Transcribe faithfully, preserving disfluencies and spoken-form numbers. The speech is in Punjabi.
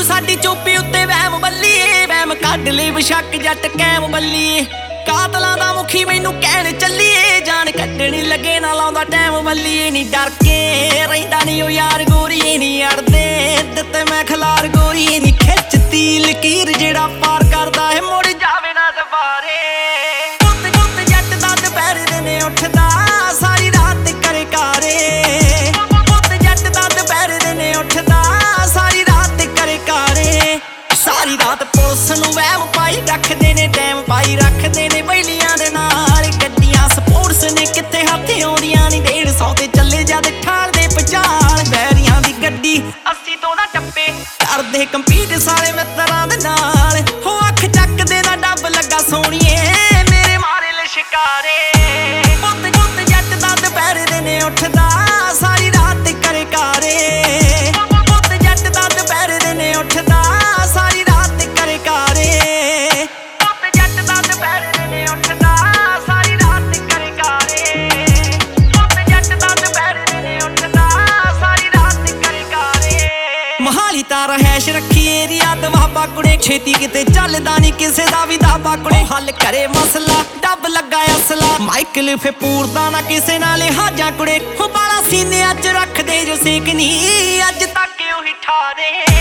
ਨੂੰ ਸਾਡੀ ਚੋਪੀ ਉੱਤੇ ਵਹਿਮ ਬੱਲੀਏ, ਵਹਿਮ ਕੱਢ ਲਈ ਬਸ਼ੱਕ ਜੱਟ ਕੈਮ ਬੱਲੀਏ। ਕਾਤਲਾਂ ਦਾ ਮੁਖੀ ਮੈਨੂੰ ਕਹਿਣ ਚੱਲੀਏ, ਜਾਨ ਕੱਢਣੀ ਲੱਗੇ ਨਾ ਲਾਉਂਦਾ ਟਾਈਮ ਬੱਲੀਏ। ਨੀ ਡਰ ਕੇ ਰਹਿੰਦਾ ਨੀ ਉਹ ਯਾਰ ਗੋਰੀਏ, ਨੀ ਅੜਦੇ ਦਿੱਤੇ ਮੈਂ ਖਲਾਰ ਗੋਰੀਏ। ਨੀ ਖਿੱਚਤੀ ਲਕੀਰ ਜਿਹੜਾ ਪਾਰ ਕਰਦਾ ਹੈ ਮੁੜ ਜਾਵੇ ਨਾ ਦੁਬਾਰੇ। ਪੁੱਤ ਪੁੱਤ ਜੱਟ ਦਾ ਦੁਪਹਿਰ ਦੇ ਨੇ ਉੱਠਦਾ ਸਾਰੀ ਰਾਤ ਕਰੇ ਕਾਰੇ। ਪੁੱਤ ਜੱਟ ਦਾ ਦੁਪਹਿਰ ਦੇ ਨੇ ਉੱਠਦਾ ਸਾਰੀ ਰਾਤ ਕਰੇ ਕਾਰੇ। ਸਾਰੀ ਰਾਤ ਪੁਲਿਸ ਨੂੰ ਵਹਿਮ ਪਾਈ ਰੱਖਦੇ ਨੇ, ਟਾਈਮ ਪਾਈ ਰੱਖਦੇ ਨੇ ਬੈਲੀਆਂ ਦੇ ਨਾਲ। ਗੱਡੀਆਂ ਸਪੋਰਟਸ ਨੇ ਕਿੱਥੇ ਹੱਥ ਆਉਂਦੀਆਂ ਨੀ, ਡੇਢ ਸੌ ਤੇ ਚੱਲੇ ਜਦ ਠਾਲ ਦੇ ਪਚਾਲ। ਬੈਰੀਆਂ ਦੀ ਗੱਡੀ ਅੱਸੀ ਤੋਂ ਨਾ ਟੱਪੇ, ਕਰਦੇ ਕੰਪੀਟ ਸਾਰੇ ਮਿੱਤਰਾਂ ਦੇ ਨਾਲ। ਹੋ ਅੱਖ ਚੱਕਦੇ ਦਾ ਡੱਬ ਲੱਗਾ ਸੋਹਣੀਏ ਮੇਰੇ ਮਾਰੇ ਲਿਸ਼ਕਾਰੇ। ਪੁੱਤ ਪੁੱਤ ਜੱਟ ਦਾ ਦੁਪਹਿਰ ਦੇ ਨੇ ਉੱਠਦਾ ਸਾਰੀ ਰਾਤ ਕਰੇ ਕਾਰੇ। ਪੁੱਤ ਜੱਟ ਦਾ ਦੁਪਹਿਰ ਦੇ ਨੇ ਉੱਠਦਾ ਸਾਰੀ ਰਾਤ ਕਰੇ ਕਾਰੇ। ਪੁੱਤ ਜੱਟ ਦਾ ਦੁਪਹਿਰ ਦੇ ਨੇ ਉੱਠਦਾ ਸਾਰੀ ਰਾਤ ਕਰੇ ਕਾਰੇ। ਪੁੱਤ ਜੱਟ ਦਾ ਦੁਪਹਿਰ ਦੇ ਨੇ ਉੱਠਦਾ ਸਾਰੀ ਰਾਤ ਕਰੇ ਕਾਰੇ। ਮਹਾਲੀ ਤਾਂ ਰਹਿਸ਼ ਰੱਖੀ ਏਰੀਆ ਦਵਾਬਾ ਕੁੜੇ, ਛੇਤੀ ਕਿਤੇ ਚੱਲਦਾ ਨੀ ਕਿਸੇ ਦਾ ਵੀ ਦਾਬਾ ਕੁੜੇ। ਹੱਲ ਕਰੇ ਮਸਲਾ ਡੱਬ ਲੱਗਾ ਅਸਲਾ, ਮਾਈਕਲ ਫੇ ਪੂਰਦਾ ਨਾ ਕਿਸੇ ਨਾਲ ਲਿਹਾਜ਼ਾ ਕੁੜੇ। ਹੋ ਬਾਲਾ ਸੀਨੇ ਅੱਜ ਰੱਖਦੇ ਜੋ ਸੇਕ ਨੀ ਅੱਜ ਤੱਕ ਉਹੀ ਠਾਰੇ।